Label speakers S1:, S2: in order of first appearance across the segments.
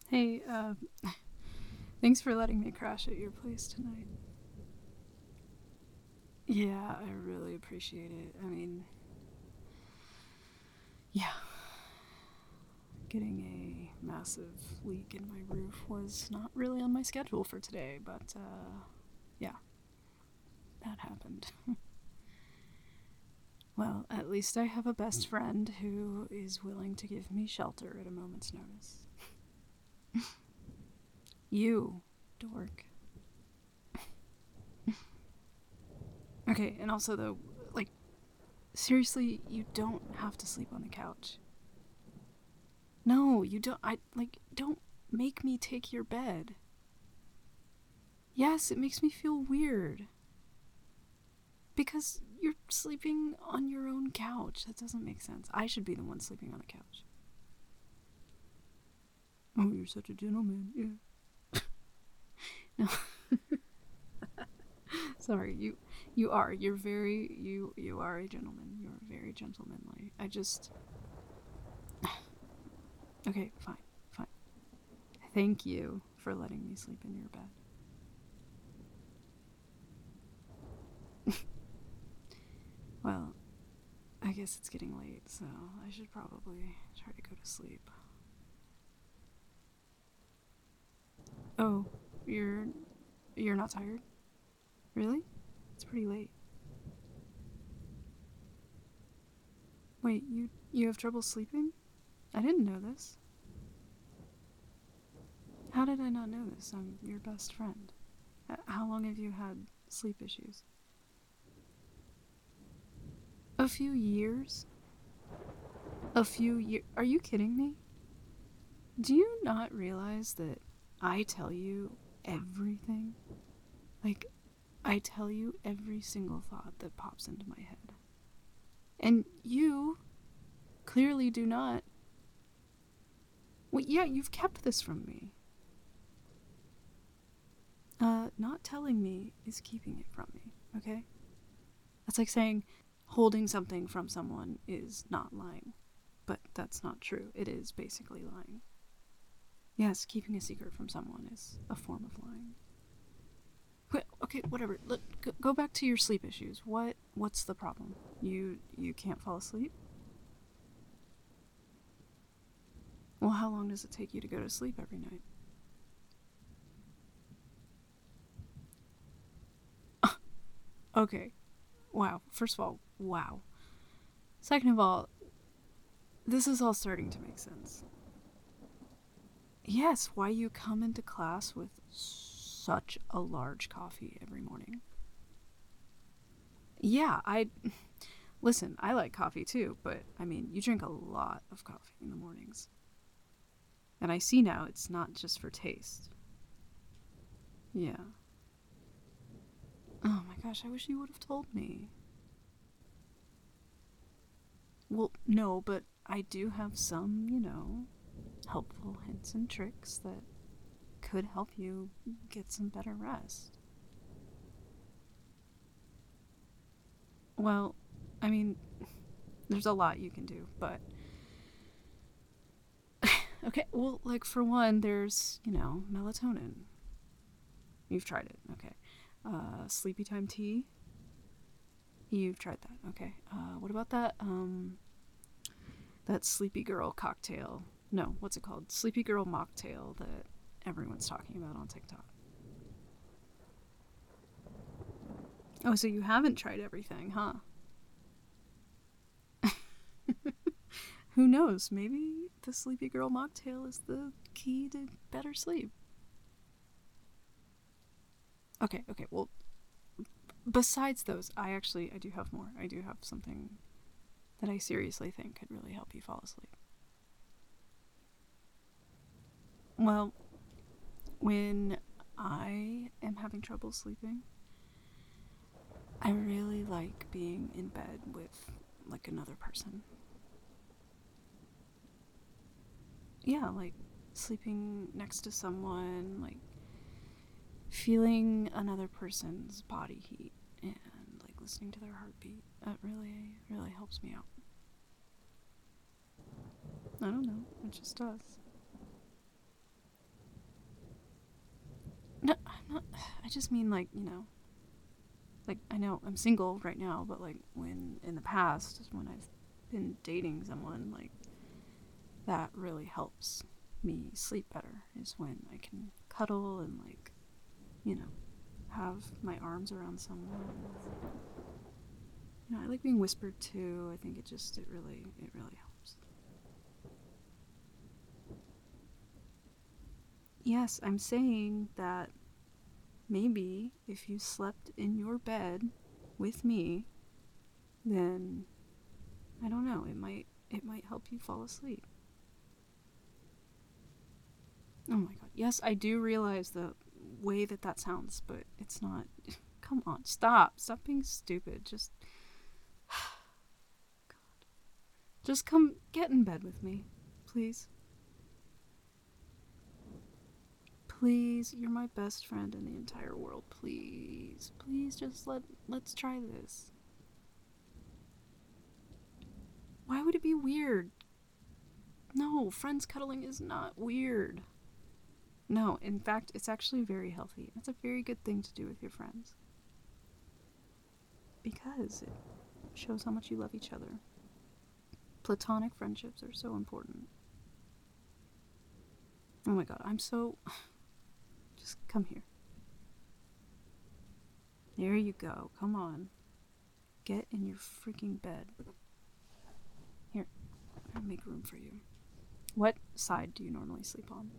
S1: Hey, thanks for letting me crash at your place tonight. Yeah, I really appreciate it. I mean, yeah, getting a massive leak in my roof was not really on my schedule for today, but, yeah, that happened. Well, at least I have a best friend who is willing to give me shelter at a moment's notice. You, dork. Okay, and also, though, like, seriously, you don't have to sleep on the couch. No, you don't. Don't make me take your bed. Yes, it makes me feel weird. Because you're sleeping on your own couch. That doesn't make sense. I should be the one sleeping on the couch. Oh, you're such a gentleman. Yeah. No. Sorry, you are. You are a gentleman. You're very gentlemanly. I just Okay, fine. Fine. Thank you for letting me sleep in your bed. Well, I guess it's getting late, so I should probably try to go to sleep. Oh, you're you're not tired? Really? It's pretty late. Wait, you have trouble sleeping? I didn't know this. How did I not know this? I'm your best friend. How long have you had sleep issues? A few years? A few years? Are you kidding me? Do you not realize that I tell you everything? Like, I tell you every single thought that pops into my head. And you clearly do not. Well, yeah, you've kept this from me. Not telling me is keeping it from me, okay? That's like saying holding something from someone is not lying. But that's not true. It is basically lying. Yes, keeping a secret from someone is a form of lying. Okay, whatever. Go back to your sleep issues. What's the problem? You can't fall asleep? Well, how long does it take you to go to sleep every night? Okay. Wow. First of all, wow. Second of all, this is all starting to make sense. Yes, why you come into class with such a large coffee every morning. Yeah, I listen, I like coffee too, but I mean, you drink a lot of coffee in the mornings. And I see now it's not just for taste. Yeah. Oh my gosh, I wish you would have told me. Well, no, but I do have some, helpful hints and tricks that could help you get some better rest. Well, I mean, there's a lot you can do, but okay, well, like for one, there's, melatonin. You've tried it, okay. Sleepy time tea. You've tried that, okay. What about that Sleepy Girl cocktail? No, what's it called? Sleepy Girl mocktail that everyone's talking about on TikTok. Oh, so you haven't tried everything, huh? Who knows? Maybe the Sleepy Girl mocktail is the key to better sleep. Okay. Well, besides those, I do have more. I do have something that I seriously think could really help you fall asleep. Well, when I am having trouble sleeping, I really like being in bed with like another person. Yeah, like sleeping next to someone, like feeling another person's body heat and like listening to their heartbeat. That really helps me out. I don't know, it just does. not, I just mean like, like I know I'm single right now, but like when in the past, when I've been dating someone, like that really helps me sleep better is when I can cuddle and like, have my arms around someone. I like being whispered to. I think it really helps. Yes, I'm saying that maybe if you slept in your bed with me, then I don't know, it might help you fall asleep. Oh my god. Yes, I do realize the way that sounds, but it's not. Come on, stop. Stop being stupid. Just come get in bed with me. Please. Please, you're my best friend in the entire world. Please. Please just let's try this. Why would it be weird? No, friends cuddling is not weird. No, in fact, it's actually very healthy. It's a very good thing to do with your friends. Because it shows how much you love each other. Platonic friendships are so important. Oh my god, I'm so. Just come here. There you go. Come on. Get in your freaking bed. Here, I'll make room for you. What side do you normally sleep on?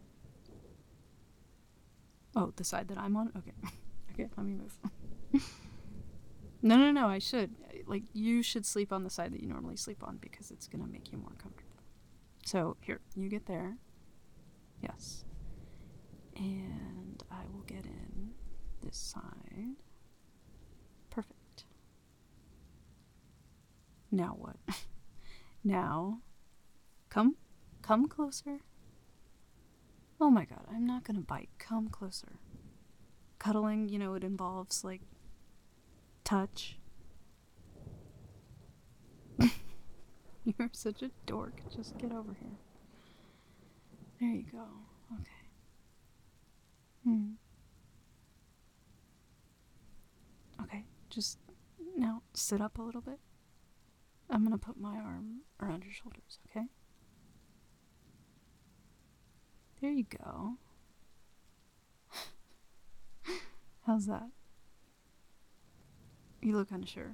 S1: Oh, the side that I'm on? Okay. Okay, let me move. No, I should. Like, you should sleep on the side that you normally sleep on because it's gonna make you more comfortable. So, here, you get there. Yes. And I will get in this side. Perfect. Now what? Now, come closer. Oh my god, I'm not gonna bite. Come closer. Cuddling, it involves, like, touch. You're such a dork. Just get over here. There you go. Okay. Okay, just now sit up a little bit. I'm gonna put my arm around your shoulders, okay? There you go. How's that? You look unsure.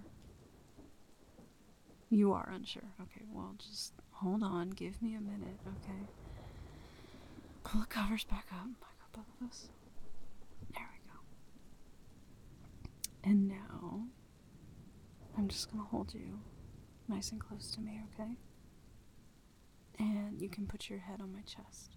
S1: You are unsure. Okay, well, just hold on. Give me a minute, okay? Pull the covers back up. Both of us. There we go. And now, I'm just gonna hold you nice and close to me, okay? And you can put your head on my chest.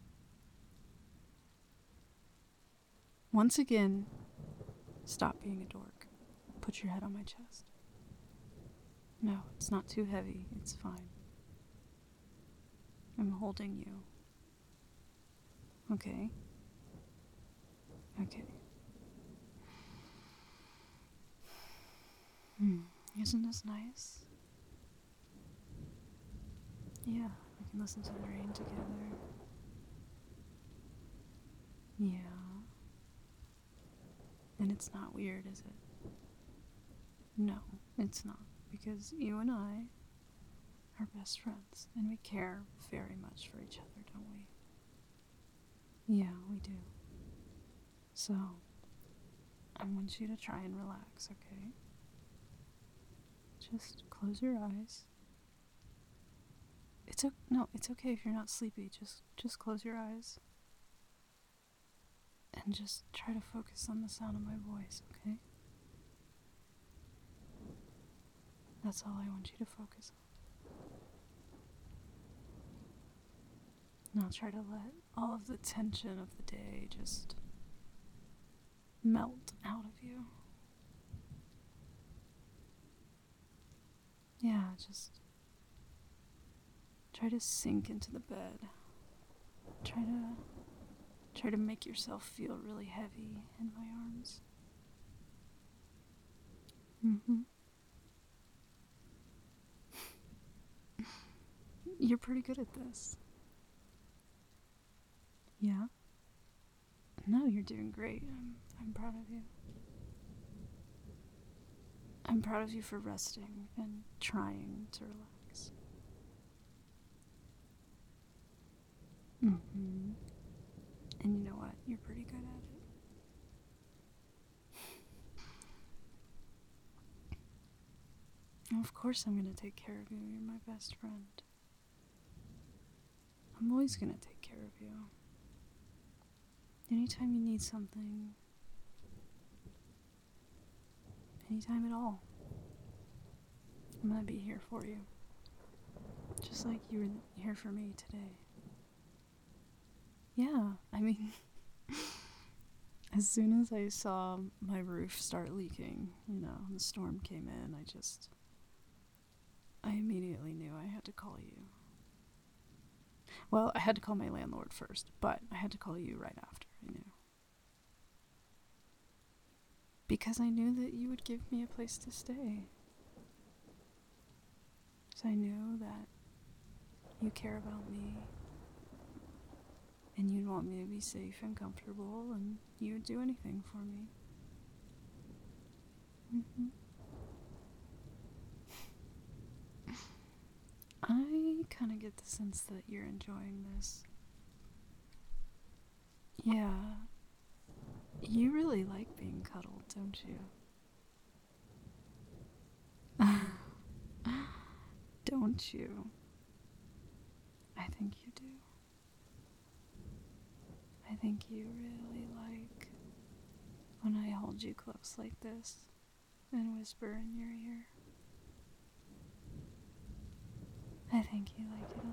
S1: Once again, stop being a dork. Put your head on my chest. No, it's not too heavy. It's fine. I'm holding you. Okay. Okay. Isn't this nice? Yeah, we can listen to the rain together. Yeah. And it's not weird, is it? No, it's not. Because you and I are best friends. And we care very much for each other, don't we? Yeah, we do. So, I want you to try and relax, okay? Just close your eyes. It's okay if you're not sleepy. Just close your eyes. And just try to focus on the sound of my voice, okay? That's all I want you to focus on. And I'll try to let all of the tension of the day just melt out of you. Yeah, just try to sink into the bed. Try to make yourself feel really heavy in my arms. You're pretty good at this. Yeah? No, you're doing great. I'm proud of you. I'm proud of you for resting and trying to relax. Mm-hmm. And you know what? You're pretty good at it. Of course I'm going to take care of you. You're my best friend. I'm always going to take care of you. Anytime you need something, anytime at all, I'm going to be here for you. Just like you were here for me today. Yeah, I mean, as soon as I saw my roof start leaking, the storm came in, I immediately knew I had to call you. Well, I had to call my landlord first, but I had to call you right after, I knew. Because I knew that you would give me a place to stay. Because I knew that you care about me. And you'd want me to be safe and comfortable, and you would do anything for me. Mm-hmm. I kind of get the sense that you're enjoying this. Yeah. You really like being cuddled, don't you? Don't you? I think you do. I think you really like when I hold you close like this and whisper in your ear. I think you like it a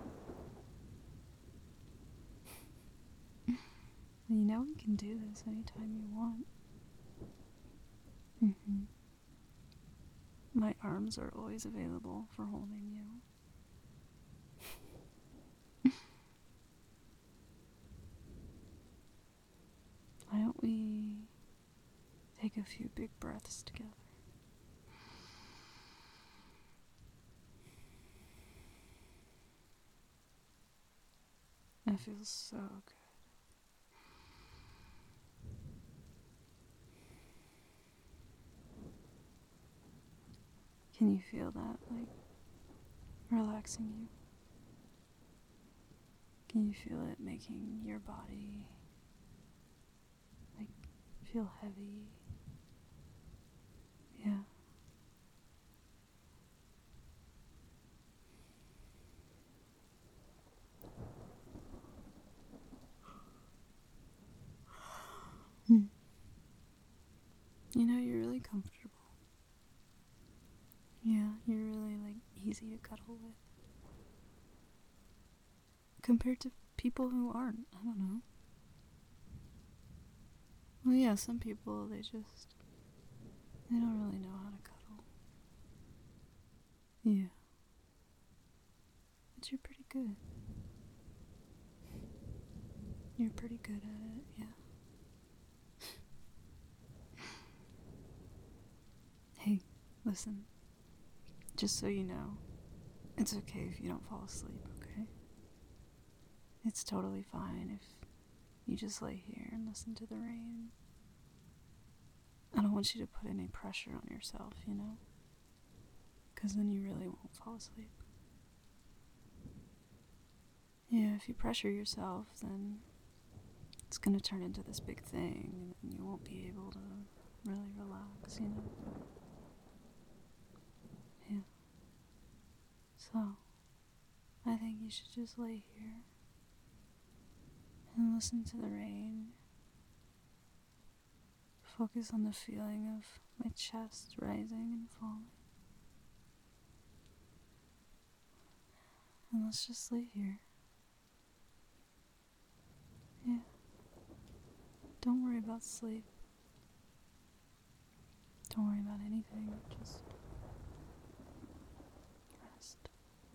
S1: lot. You know we can do this anytime you want. Mm-hmm. My arms are always available for holding you. Why don't we take a few big breaths together? It feels so good. Can you feel that, relaxing you? Can you feel it making your body, feel heavy? Yeah. You're really comfortable. Yeah, you're really, easy to cuddle with. Compared to people who aren't, I don't know. Well, yeah, some people, they don't really know how to cuddle. Yeah. But you're pretty good. You're pretty good at it, yeah. Hey, listen. Just so you know, it's okay if you don't fall asleep, okay? It's totally fine if you just lay here and listen to the rain. I don't want you to put any pressure on yourself, because then you really won't fall asleep. Yeah, if you pressure yourself, then it's gonna turn into this big thing, and you won't be able to really relax, Yeah. So, I think you should just lay here and listen to the rain. Focus on the feeling of my chest rising and falling. And let's just lay here. Yeah. Don't worry about sleep. Don't worry about anything. Just rest.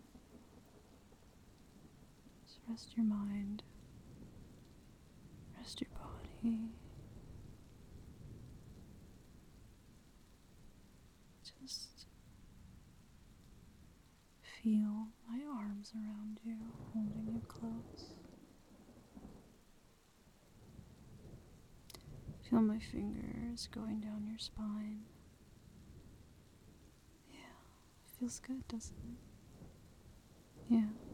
S1: Just rest your mind. Rest your body. Just feel my arms around you, holding you close. Feel my fingers going down your spine. Yeah, feels good, doesn't it? Yeah.